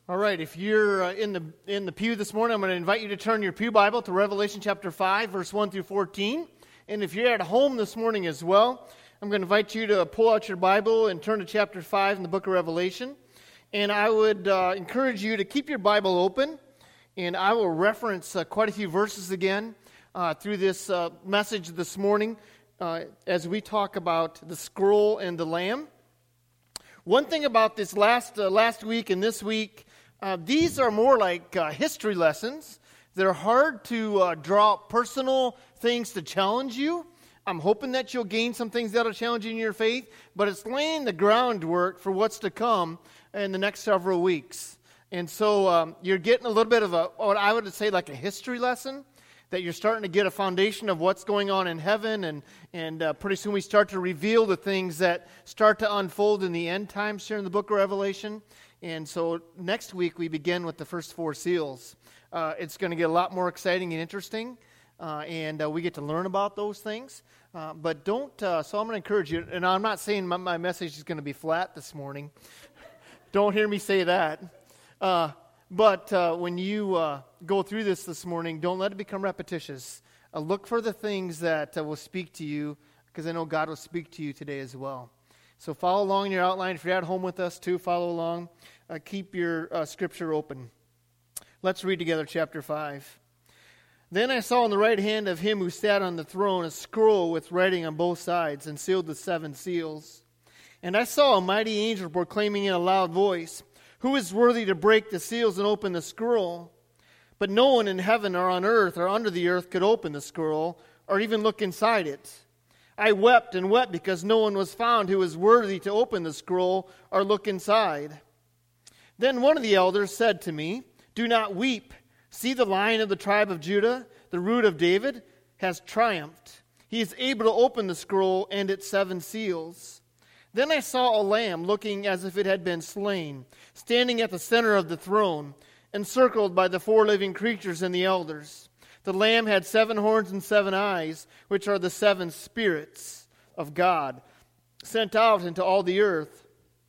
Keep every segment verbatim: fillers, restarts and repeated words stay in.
All right, if you're uh, in the in the pew this morning, I'm going to invite you to turn your pew Bible to Revelation chapter five, verse one through fourteen. And if you're at home this morning as well, I'm going to invite you to pull out your Bible and turn to chapter five in the book of Revelation. And I would uh, encourage you to keep your Bible open, and I will reference uh, quite a few verses again uh, through this uh, message this morning uh, as we talk about the scroll and the Lamb. One thing about this last uh, last week and this week, uh, these are more like uh, history lessons. They're hard to uh, draw personal things to challenge you. I'm hoping that you'll gain some things that'll challenge you in your faith, but it's laying the groundwork for what's to come in the next several weeks. And so um, you're getting a little bit of a, what I would say like a history lesson, that you're starting to get a foundation of what's going on in heaven, and, and uh, pretty soon we start to reveal the things that start to unfold in the end times here in the book of Revelation. And so next week we begin with the first four seals. Uh, it's going to get a lot more exciting and interesting, uh, and uh, we get to learn about those things. Uh, but don't, uh, so I'm going to encourage you, and I'm not saying my, my message is going to be flat this morning. Don't hear me say that. Uh, but uh, when you uh, go through this this morning, don't let it become repetitious. Uh, look for the things that uh, will speak to you, because I know God will speak to you today as well. So follow along in your outline. If you're at home with us too, follow along. Uh, keep your uh, scripture open. Let's read together chapter five. Then I saw on the right hand of him who sat on the throne a scroll with writing on both sides and sealed with seven seals. And I saw a mighty angel proclaiming in a loud voice, "Who is worthy to break the seals and open the scroll?" But no one in heaven or on earth or under the earth could open the scroll or even look inside it. I wept and wept because no one was found who was worthy to open the scroll or look inside. Then one of the elders said to me, "Do not weep. See, the Lion of the tribe of Judah, the Root of David, has triumphed. He is able to open the scroll and its seven seals." Then I saw a lamb looking as if it had been slain, standing at the center of the throne, encircled by the four living creatures and the elders. The lamb had seven horns and seven eyes, which are the seven spirits of God, sent out into all the earth.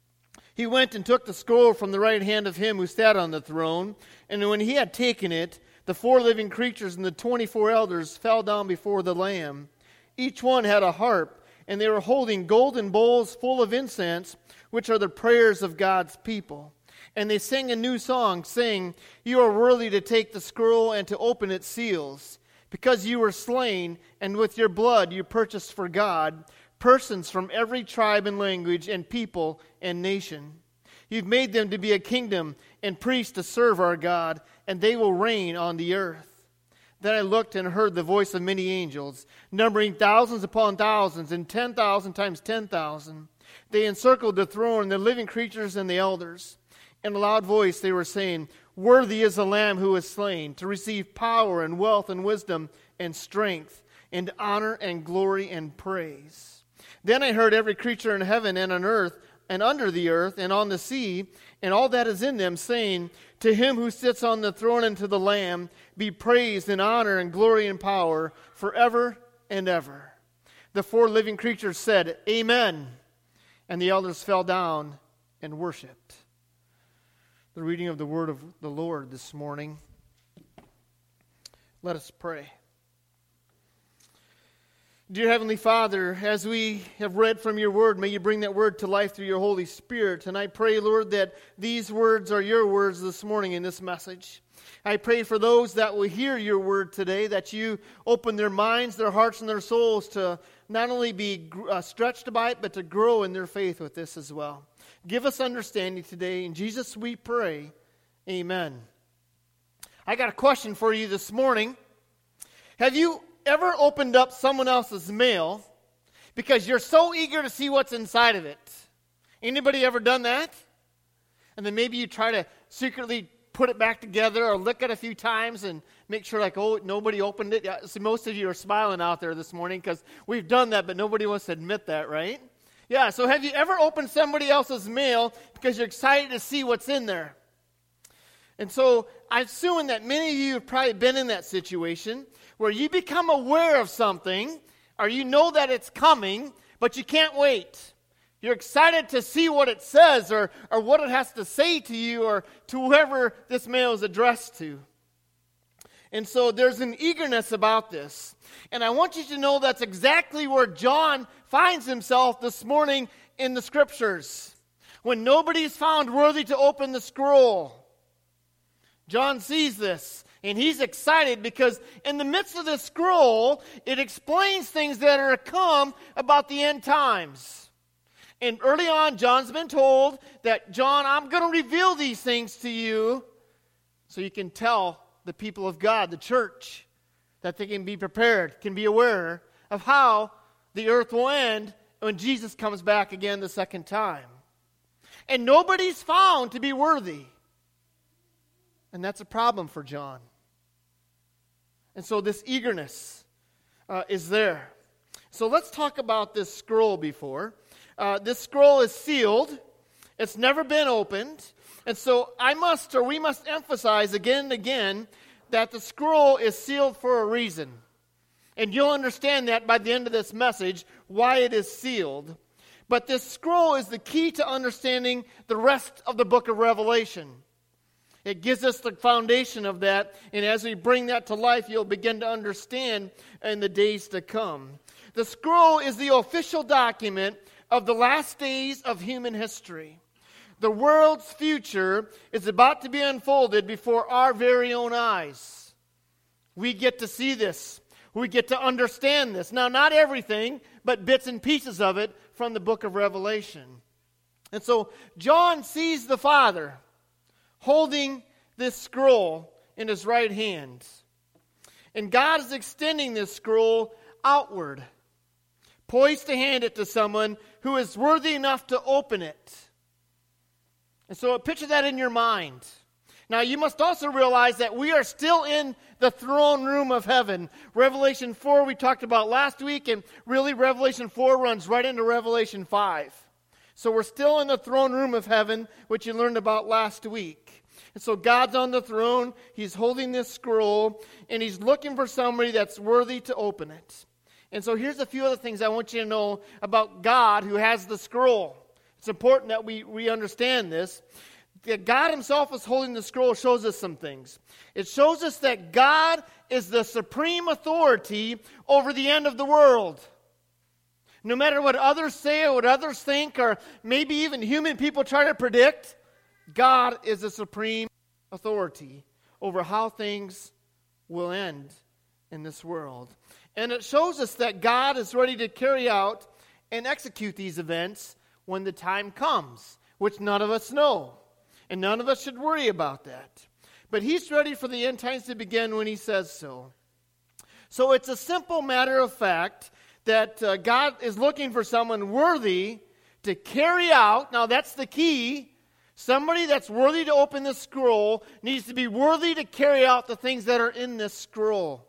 He went and took the scroll from the right hand of him who sat on the throne, and when he had taken it, the four living creatures and the twenty-four elders fell down before the Lamb. Each one had a harp, and they were holding golden bowls full of incense, which are the prayers of God's people. And they sang a new song, saying, "You are worthy to take the scroll and to open its seals, because you were slain, and with your blood you purchased for God persons from every tribe and language and people and nation. You've made them to be a kingdom and priests to serve our God, and they will reign on the earth." Then I looked and heard the voice of many angels, numbering thousands upon thousands and ten thousand times ten thousand. They encircled the throne, the living creatures and the elders. In a loud voice they were saying, "Worthy is the Lamb who was slain, to receive power and wealth and wisdom and strength and honor and glory and praise." Then I heard every creature in heaven and on earth and under the earth and on the sea and all that is in them saying, "To him who sits on the throne and to the Lamb be praise and honor and glory and power forever and ever." The four living creatures said, "Amen." And the elders fell down and worshipped. The reading of the word of the Lord this morning. Let us pray. Dear Heavenly Father, as we have read from your word, may you bring that word to life through your Holy Spirit. And I pray, Lord, that these words are your words this morning in this message. I pray for those that will hear your word today, that you open their minds, their hearts, and their souls to not only be uh, stretched by it, but to grow in their faith with this as well. Give us understanding today. In Jesus we pray. Amen. I got a question for you this morning. Have you ever opened up someone else's mail because you're so eager to see what's inside of it? Anybody ever done that? And then maybe you try to secretly put it back together or look at it a few times and make sure like, oh, nobody opened it. Yeah, so most of you are smiling out there this morning because we've done that, but nobody wants to admit that, right? Yeah, so have you ever opened somebody else's mail because you're excited to see what's in there? And so I'm assuming that many of you have probably been in that situation where you become aware of something or you know that it's coming, but you can't wait. You're excited to see what it says or, or what it has to say to you or to whoever this mail is addressed to. And so there's an eagerness about this. And I want you to know that's exactly where John finds himself this morning in the Scriptures. When nobody's found worthy to open the scroll. John sees this, and he's excited because in the midst of this scroll, it explains things that are to come about the end times. And early on, John's been told that, John, I'm going to reveal these things to you so you can tell the people of God, the church, that they can be prepared, can be aware of how the earth will end when Jesus comes back again the second time. And nobody's found to be worthy. And that's a problem for John. And so this eagerness uh, is there. So let's talk about this scroll before. Uh, this scroll is sealed. It's never been opened. And so I must, or we must emphasize again and again that the scroll is sealed for a reason. And you'll understand that by the end of this message, why it is sealed. But this scroll is the key to understanding the rest of the book of Revelation. It gives us the foundation of that, and as we bring that to life, you'll begin to understand in the days to come. The scroll is the official document of the last days of human history. The world's future is about to be unfolded before our very own eyes. We get to see this. We get to understand this. Now, not everything, but bits and pieces of it from the book of Revelation. And so, John sees the Father holding this scroll in his right hand. And God is extending this scroll outward, poised to hand it to someone who is worthy enough to open it. And so picture that in your mind. Now you must also realize that we are still in the throne room of heaven. Revelation four we talked about last week, and really Revelation four runs right into Revelation five. So we're still in the throne room of heaven, which you learned about last week. And so God's on the throne, He's holding this scroll, and He's looking for somebody that's worthy to open it. And so here's a few other things I want you to know about God who has the scroll. It's important that we, we understand this. That God Himself is holding the scroll shows us some things. It shows us that God is the supreme authority over the end of the world. No matter what others say or what others think, or maybe even human people try to predict, God is the supreme authority over how things will end in this world. And it shows us that God is ready to carry out and execute these events when the time comes, which none of us know. And none of us should worry about that. But He's ready for the end times to begin when He says so. So it's a simple matter of fact that uh, God is looking for someone worthy to carry out. Now that's the key. Somebody that's worthy to open this scroll needs to be worthy to carry out the things that are in this scroll.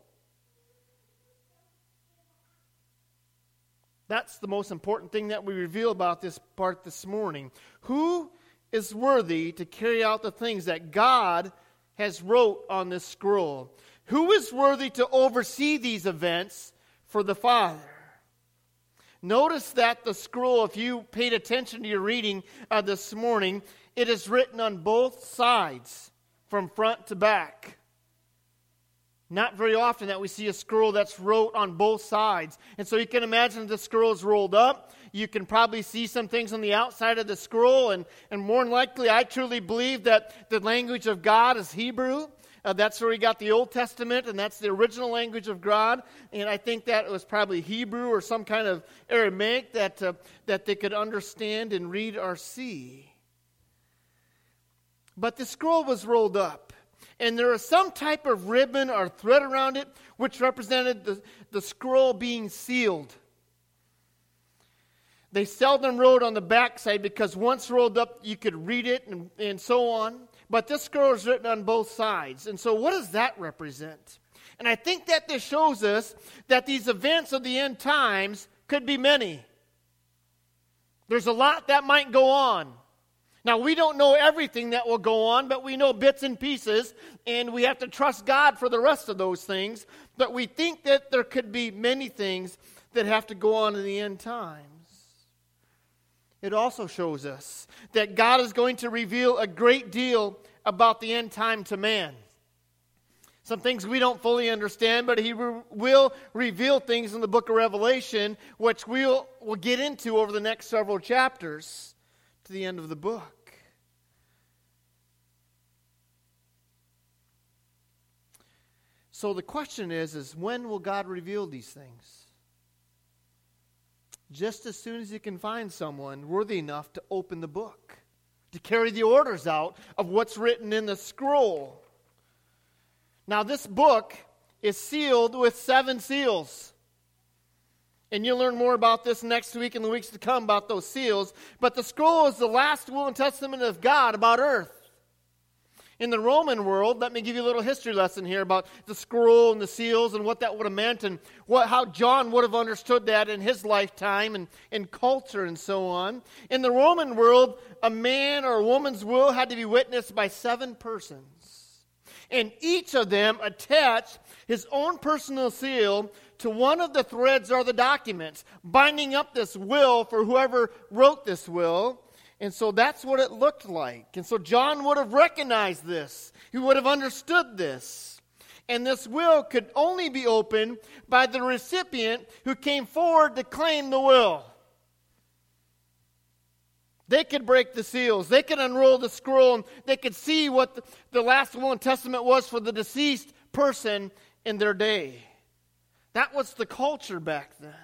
That's the most important thing that we reveal about this part this morning. Who is worthy to carry out the things that God has wrote on this scroll? Who is worthy to oversee these events for the Father? Notice that the scroll, if you paid attention to your reading uh, this morning, it is written on both sides, from front to back. Not very often that we see a scroll that's wrote on both sides. And so you can imagine the scroll is rolled up. You can probably see some things on the outside of the scroll. And, and more than likely, I truly believe that the language of God is Hebrew. Uh, that's where we got the Old Testament, and that's the original language of God. And I think that it was probably Hebrew or some kind of Aramaic that, uh, that they could understand and read or see. But the scroll was rolled up. And there was some type of ribbon or thread around it which represented the, the scroll being sealed. They seldom wrote on the backside because once rolled up you could read it and, and so on. But this scroll is written on both sides. And so what does that represent? And I think that this shows us that these events of the end times could be many. There's a lot that might go on. Now, we don't know everything that will go on, but we know bits and pieces, and we have to trust God for the rest of those things. But we think that there could be many things that have to go on in the end times. it also shows us that God is going to reveal a great deal about the end time to man. Some things we don't fully understand, but he re- will reveal things in the book of Revelation, which we'll, we'll get into over the next several chapters to the end of the book. So the question is, is when will God reveal these things? Just as soon as he can find someone worthy enough to open the book, to carry the orders out of what's written in the scroll. Now, this book is sealed with seven seals. And you'll learn more about this next week and the weeks to come about those seals. But the scroll is the last will and testament of God about earth. In the Roman world, let me give you a little history lesson here about the scroll and the seals and what that would have meant and what, how John would have understood that in his lifetime and in culture and so on. In the Roman world, a man or a woman's will had to be witnessed by seven persons. And each of them attached his own personal seal to one of the threads or the documents, binding up this will for whoever wrote this will. And so that's what it looked like. And so John would have recognized this. He would have understood this. And this will could only be opened by the recipient who came forward to claim the will. They could break the seals. They could unroll the scroll. And they could see what the, the last will and testament was for the deceased person in their day. That was the culture back then.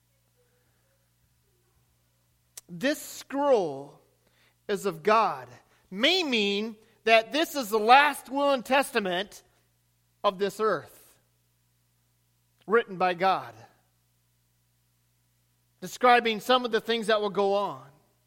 This scroll is of God may mean that this is the last will and testament of this earth, written by God, describing some of the things that will go on.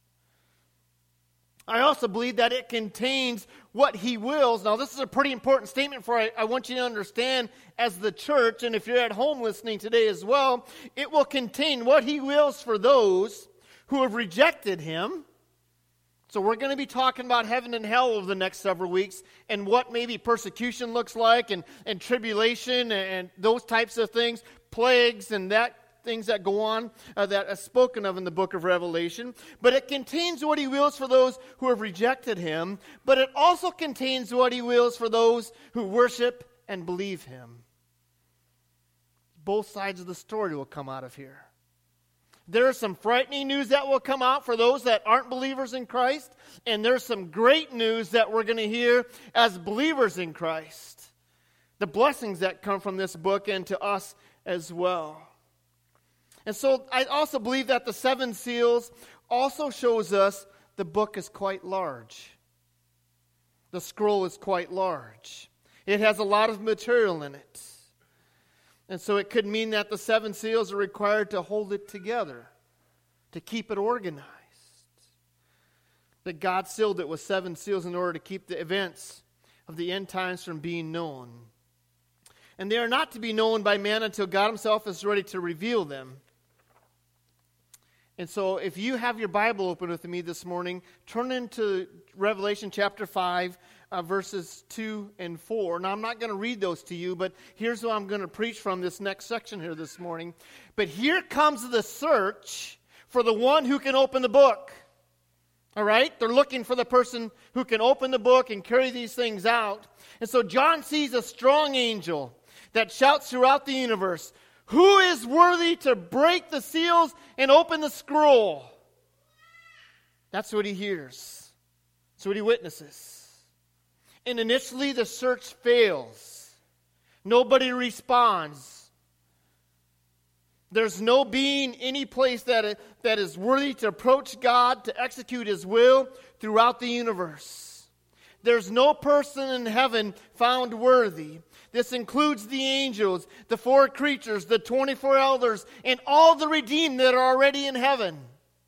I also believe that it contains what he wills. Now, this is a pretty important statement for I, I want you to understand as the church, and if you're at home listening today as well, it will contain what he wills for those who have rejected him. So we're going to be talking about heaven and hell over the next several weeks and what maybe persecution looks like and, and tribulation and, and those types of things, plagues and that things that go on uh, that are spoken of in the book of Revelation. But it contains what he wills for those who have rejected him, but it also contains what he wills for those who worship and believe him. Both sides of the story will come out of here. There is some frightening news that will come out for those that aren't believers in Christ, and there's some great news that we're going to hear as believers in Christ. The blessings that come from this book and to us as well. And so I also believe that the seven seals also shows us the book is quite large. The scroll is quite large. It has a lot of material in it. And so it could mean that the seven seals are required to hold it together, to keep it organized. That God sealed it with seven seals in order to keep the events of the end times from being known. And they are not to be known by man until God himself is ready to reveal them. And so if you have your Bible open with me this morning, turn into Revelation chapter five, uh, verses two and four. Now, I'm not going to read those to you, but here's what I'm going to preach from this next section here this morning. But here comes the search for the one who can open the book. All right? They're looking for the person who can open the book and carry these things out. And so John sees a strong angel that shouts throughout the universe, "Who is worthy to break the seals and open the scroll?" That's what he hears. That's what he witnesses. And initially the search fails. Nobody responds. There's no being, any place that, that is worthy to approach God, to execute his will throughout the universe. There's no person in heaven found worthy. This includes the angels, the four creatures, the twenty-four elders, and all the redeemed that are already in heaven.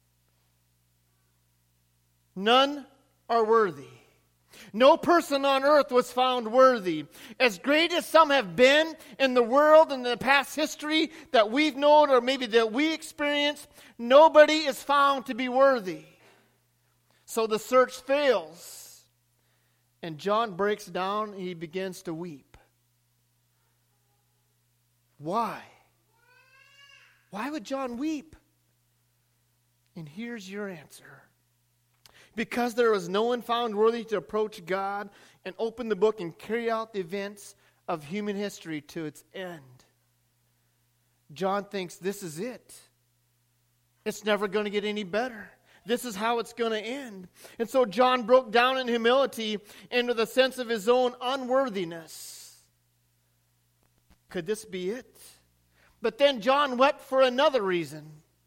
None are worthy. No person on earth was found worthy. As great as some have been in the world in the past history that we've known or maybe that we experienced, nobody is found to be worthy. So the search fails. And John breaks down and he begins to weep. Why? Why would John weep? And here's your answer. Because there was no one found worthy to approach God and open the book and carry out the events of human history to its end. John thinks this is it. It's never going to get any better. This is how it's going to end. And so John broke down in humility into the sense of his own unworthiness. Could this be it? But then John wept for another reason.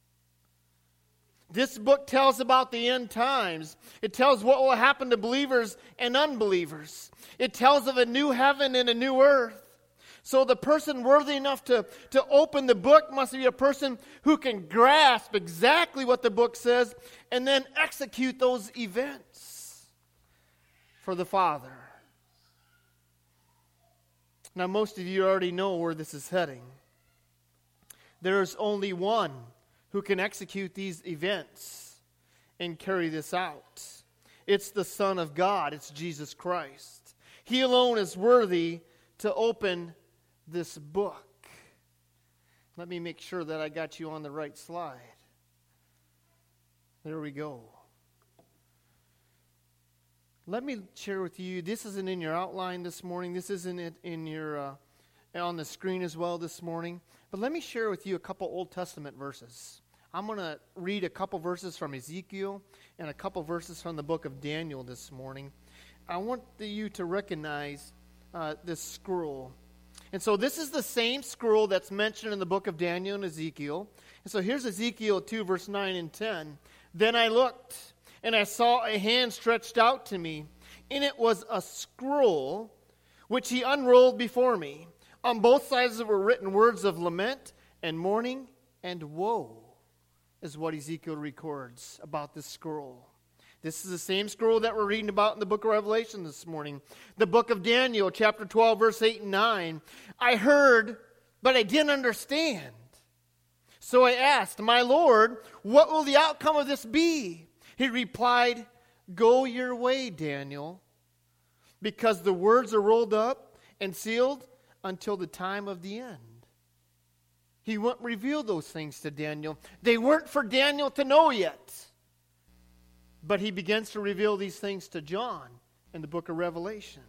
This book tells about the end times. It tells what will happen to believers and unbelievers. It tells of a new heaven and a new earth. So the person worthy enough to, to open the book must be a person who can grasp exactly what the book says and then execute those events for the Father. Now, most of you already know where this is heading. There's only one who can execute these events and carry this out. It's the Son of God. It's Jesus Christ. He alone is worthy to open this book. Let me make sure that I got you on the right slide. There we go. Let me share with you, this isn't in your outline this morning. This isn't it in your uh, on the screen as well this morning. But let me share with you a couple Old Testament verses. I'm going to read a couple verses from Ezekiel and a couple verses from the book of Daniel this morning. I want you to recognize uh, this scroll. And so this is the same scroll that's mentioned in the book of Daniel and Ezekiel. And so here's Ezekiel two, verse nine and ten. Then I looked, and I saw a hand stretched out to me. In it was a scroll, which he unrolled before me. On both sides were written words of lament and mourning and woe, is what Ezekiel records about this scroll. This is the same scroll that we're reading about in the book of Revelation this morning. The book of Daniel, chapter twelve, verse eight and nine. I heard, but I didn't understand. So I asked, my Lord, what will the outcome of this be? He replied, go your way, Daniel, because the words are rolled up and sealed until the time of the end. He wouldn't reveal those things to Daniel. They weren't for Daniel to know yet. But he begins to reveal these things to John in the book of Revelation.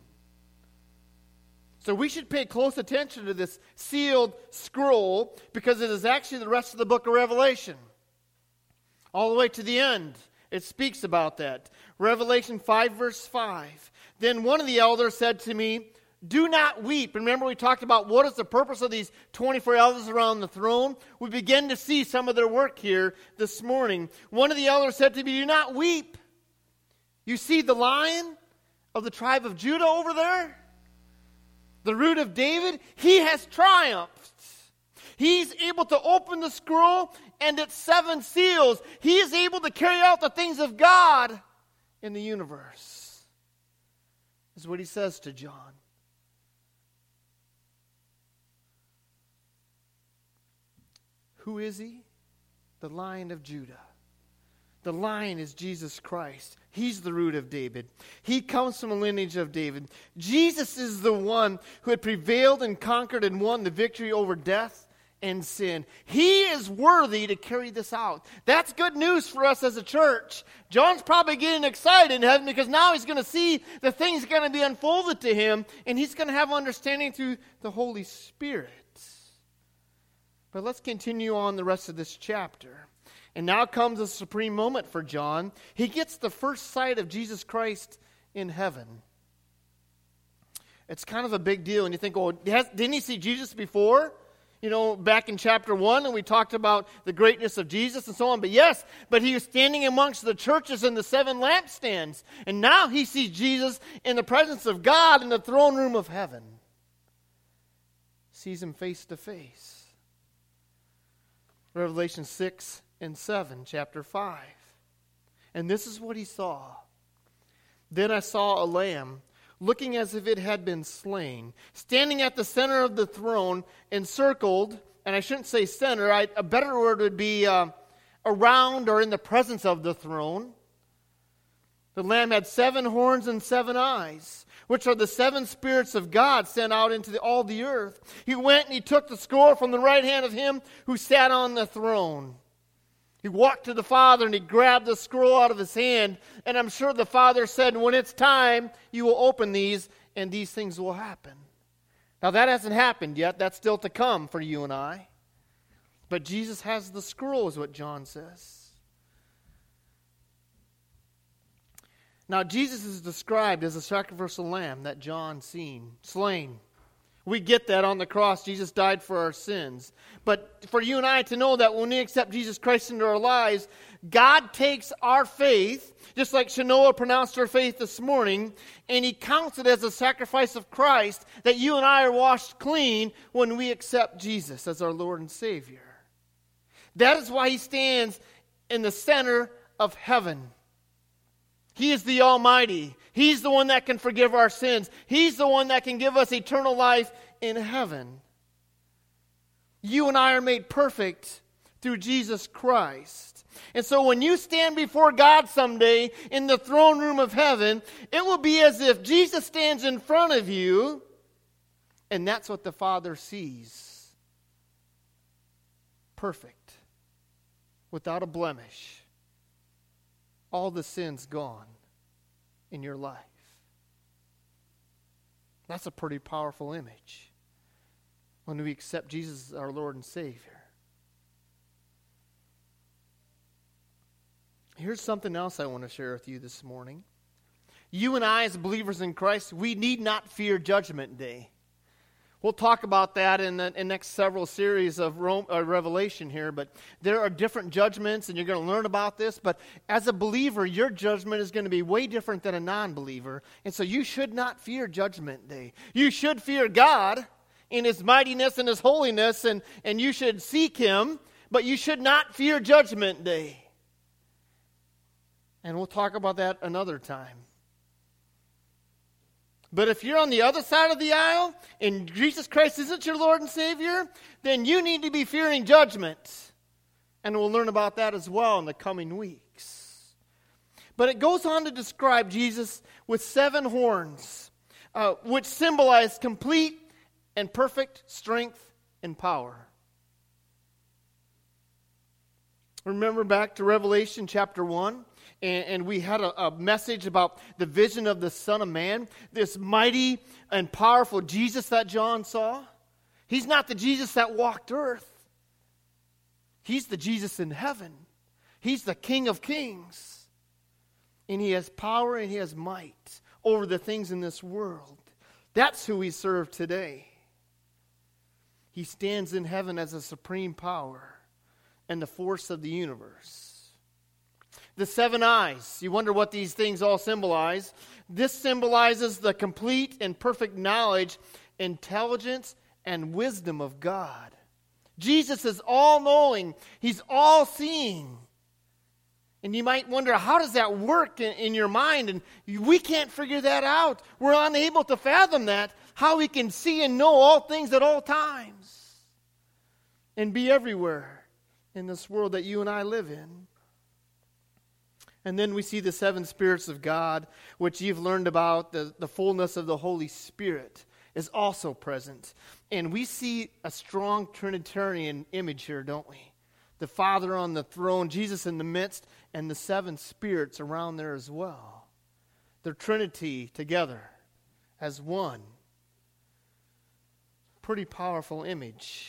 So we should pay close attention to this sealed scroll because it is actually the rest of the book of Revelation. All the way to the end, it speaks about that. Revelation five, verse five. Then one of the elders said to me, do not weep. Remember we talked about what is the purpose of these twenty-four elders around the throne? We begin to see some of their work here this morning. One of the elders said to me, do not weep. You see the Lion of the tribe of Judah over there? The Root of David? He has triumphed. He's able to open the scroll and its seven seals. He is able to carry out the things of God in the universe. This is what he says to John. Who is he? The Lion of Judah. The Lion is Jesus Christ. He's the Root of David. He comes from a lineage of David. Jesus is the one who had prevailed and conquered and won the victory over death and sin. He is worthy to carry this out. That's good news for us as a church. John's probably getting excited in heaven because now he's going to see the things going to be unfolded to him, and he's going to have understanding through the Holy Spirit. But let's continue on the rest of this chapter. And now comes a supreme moment for John. He gets the first sight of Jesus Christ in heaven. It's kind of a big deal. And you think, oh, didn't he see Jesus before? You know, back in chapter one, and we talked about the greatness of Jesus and so on. But yes, but he was standing amongst the churches and the seven lampstands. And now he sees Jesus in the presence of God in the throne room of heaven. Sees him face to face. Revelation six and seven, chapter five. And this is what he saw. Then I saw a lamb, looking as if it had been slain, standing at the center of the throne, encircled, and I shouldn't say center, I, a better word would be uh, around or in the presence of the throne. The lamb had seven horns and seven eyes, which are the seven spirits of God sent out into the, all the earth. He went and he took the scroll from the right hand of him who sat on the throne. He walked to the Father and he grabbed the scroll out of his hand. And I'm sure the Father said, when it's time, you will open these and these things will happen. Now that hasn't happened yet. That's still to come for you and I. But Jesus has the scroll, is what John says. Now Jesus is described as a sacrificial lamb that John seen, slain. We get that on the cross. Jesus died for our sins. But for you and I to know that when we accept Jesus Christ into our lives, God takes our faith, just like Shanoa pronounced her faith this morning, and He counts it as a sacrifice of Christ, that you and I are washed clean when we accept Jesus as our Lord and Savior. That is why He stands in the center of heaven. He is the Almighty. He's the one that can forgive our sins. He's the one that can give us eternal life in heaven. You and I are made perfect through Jesus Christ. And so when you stand before God someday in the throne room of heaven, it will be as if Jesus stands in front of you, and that's what the Father sees. Perfect. Without a blemish. All the sins gone in your life. That's a pretty powerful image when we accept Jesus as our Lord and Savior. Here's something else I want to share with you this morning. You and I, as believers in Christ, we need not fear Judgment Day. We'll talk about that in the in next several series of Rome, uh, Revelation here, but there are different judgments, and you're going to learn about this. But as a believer, your judgment is going to be way different than a non-believer, and so you should not fear Judgment Day. You should fear God in His mightiness and His holiness, and, and you should seek Him, but you should not fear Judgment Day. And we'll talk about that another time. But if you're on the other side of the aisle and Jesus Christ isn't your Lord and Savior, then you need to be fearing judgment. And we'll learn about that as well in the coming weeks. But it goes on to describe Jesus with seven horns, uh, which symbolize complete and perfect strength and power. Remember back to Revelation chapter one? And, and we had a, a message about the vision of the Son of Man, this mighty and powerful Jesus that John saw. He's not the Jesus that walked earth. He's the Jesus in heaven. He's the King of kings. And He has power and He has might over the things in this world. That's who we serve today. He stands in heaven as a supreme power and the force of the universe. The seven eyes. You wonder what these things all symbolize. This symbolizes the complete and perfect knowledge, intelligence, and wisdom of God. Jesus is all-knowing. He's all-seeing. And you might wonder, how does that work in, in your mind? And we can't figure that out. We're unable to fathom that, how He can see and know all things at all times and be everywhere in this world that you and I live in. And then we see the seven spirits of God, which you've learned about. The, the fullness of the Holy Spirit is also present. And we see a strong Trinitarian image here, don't we? The Father on the throne, Jesus in the midst, and the seven spirits around there as well. The Trinity together as one. Pretty powerful image.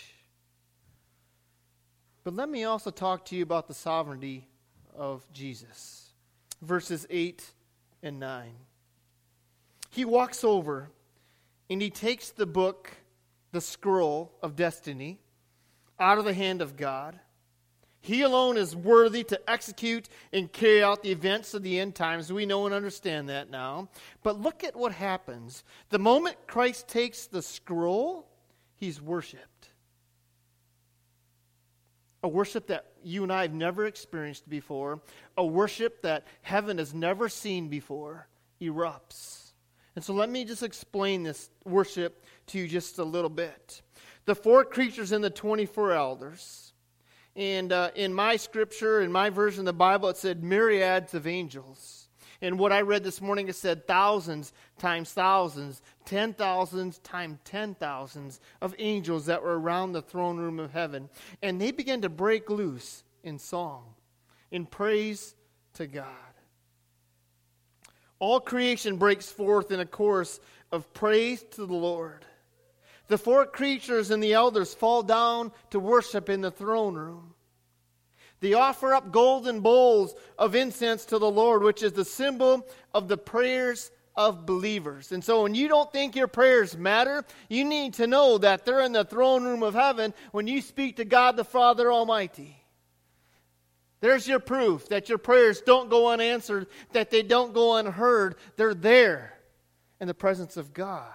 But let me also talk to you about the sovereignty of Jesus. Verses eight and nine. He walks over and He takes the book, the scroll of destiny, out of the hand of God. He alone is worthy to execute and carry out the events of the end times. We know and understand that now. But look at what happens. The moment Christ takes the scroll, He's worshipped. A worship that you and I have never experienced before. A worship that heaven has never seen before erupts. And so let me just explain this worship to you just a little bit. The four creatures and the twenty-four elders. And uh, in my scripture, in my version of the Bible, it said myriads of angels. And what I read this morning, it said thousands times thousands, ten thousands times ten thousands of angels that were around the throne room of heaven. And they began to break loose in song in praise to God. All creation breaks forth in a chorus of praise to the Lord. The four creatures and the elders fall down to worship in the throne room. They offer up golden bowls of incense to the Lord, which is the symbol of the prayers of believers. And so when you don't think your prayers matter, you need to know that they're in the throne room of heaven when you speak to God the Father Almighty. There's your proof that your prayers don't go unanswered, that they don't go unheard. They're there in the presence of God.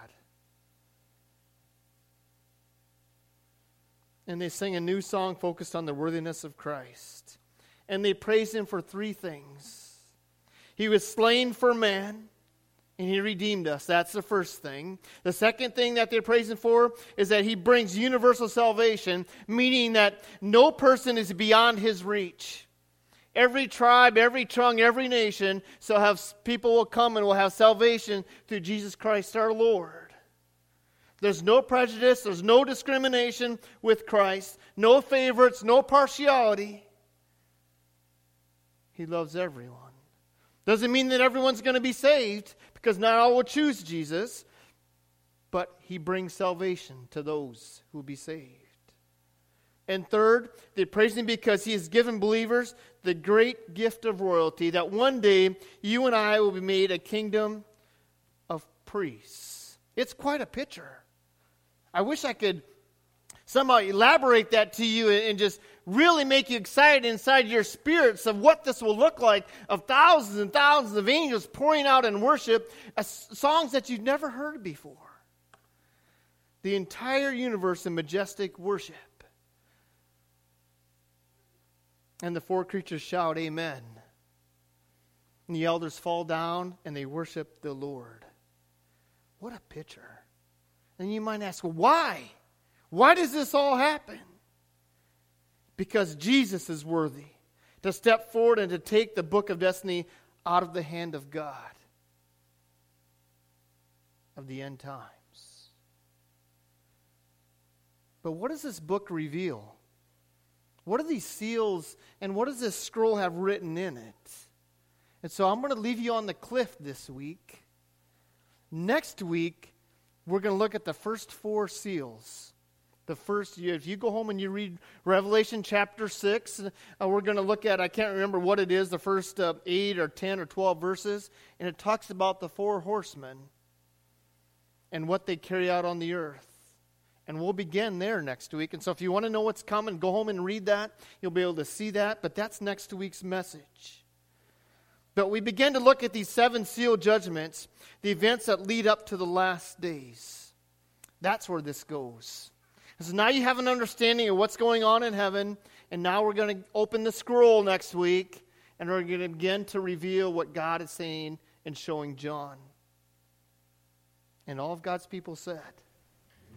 And they sing a new song focused on the worthiness of Christ. And they praise Him for three things. He was slain for man, and He redeemed us. That's the first thing. The second thing that they praise Him for is that He brings universal salvation, meaning that no person is beyond His reach. Every tribe, every tongue, every nation, so have people will come and will have salvation through Jesus Christ our Lord. There's no prejudice, there's no discrimination with Christ, no favorites, no partiality. He loves everyone. Doesn't mean that everyone's going to be saved, because not all will choose Jesus, but He brings salvation to those who will be saved. And third, they praise Him because He has given believers the great gift of royalty, that one day you and I will be made a kingdom of priests. It's quite a picture. I wish I could somehow elaborate that to you and just really make you excited inside your spirits of what this will look like, of thousands and thousands of angels pouring out in worship, uh, songs that you've never heard before. The entire universe in majestic worship. And the four creatures shout, Amen. And the elders fall down and they worship the Lord. What a picture. And you might ask, well, why? Why does this all happen? Because Jesus is worthy to step forward and to take the book of destiny out of the hand of God of the end times. But what does this book reveal? What are these seals and what does this scroll have written in it? And so I'm going to leave you on the cliff this week. Next week, we're going to look at the first four seals. The first, if you go home and you read Revelation chapter six, uh, we're going to look at, I can't remember what it is, the first uh, eight or ten or twelve verses, and it talks about the four horsemen and what they carry out on the earth. And we'll begin there next week. And so if you want to know what's coming, go home and read that. You'll be able to see that, but that's next week's message. But we begin to look at these seven seal judgments, the events that lead up to the last days. That's where this goes. So now you have an understanding of what's going on in heaven, and now we're going to open the scroll next week, and we're going to begin to reveal what God is saying and showing John. And all of God's people said,